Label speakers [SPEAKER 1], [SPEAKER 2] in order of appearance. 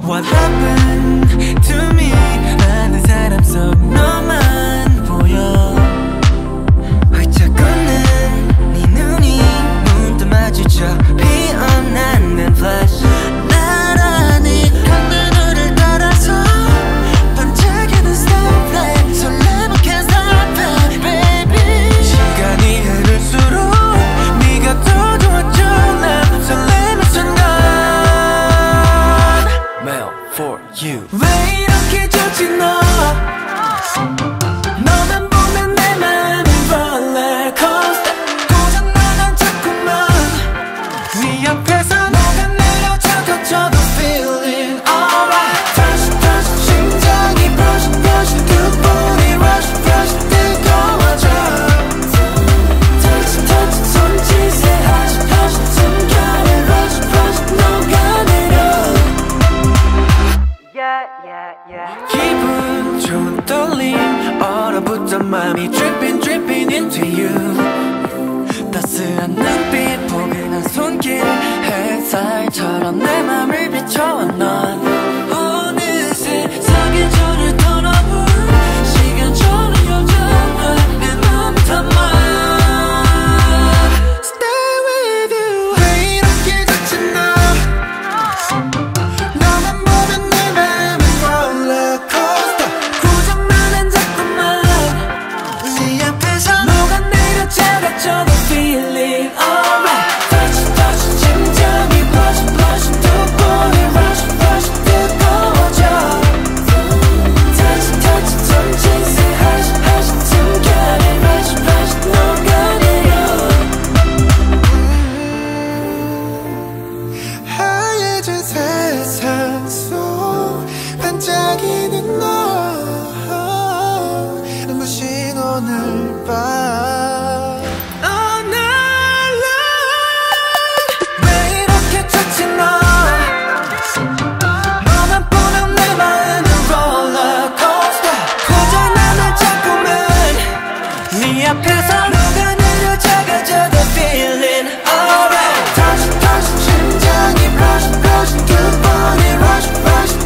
[SPEAKER 1] What happened to me 많은 사람 속 너만 보여 활짝 웃는 네 눈이 문득 마주쳐 피어나는 flash 나란히 강물을 따라서 반짝이는 snowflake 설레는 can't stop it baby 시간이 흐를수록 네가 더 좋아져 난 설레는 순간 Mail for you 왜 이렇게 좋지 너 너만 보면 내 맘이 rollercoaster 고장나면 자꾸만 네 옆에서 녹아내려 적어져도 feeling alright touch touch 심장이 brush brush 두 번이 rush rush 뜨거워져 touch touch 손짓에 hush hush 숨결에 rush rush 녹아내려 기분 좋은 떨림 얼어붙던 맘이 dripping dripping into you 따스한 눈빛 포근한 손길 햇살처럼 내 맘을 비춰와 넌 어느새 사계절을 떠나본 시간처럼 여전한 내 맘 담아 Stay with you 왜 이렇게 좋지 너 너만 보면 내 맘이 rollercoaster 고장나는 자꾸만 네 앞에서 녹아내려 작아져도 feeling alright touch touch 심장이 blush blush 두 번이 rush rush 뜨거워져 touch touch 손짓에 hush hush 숨결에 rush rush 녹아내려 하얘진 세상 속 반짝이는 너 눈부신 오늘 밤 Oh night long 왜 이렇게 좋지 너 너만 보면 내 마음은 rollercoaster 고장나는 자꾸만 네 앞에서 녹아내려 작아져도 feeling alright touch touch 심장이 brush brush 두 번이 rush rush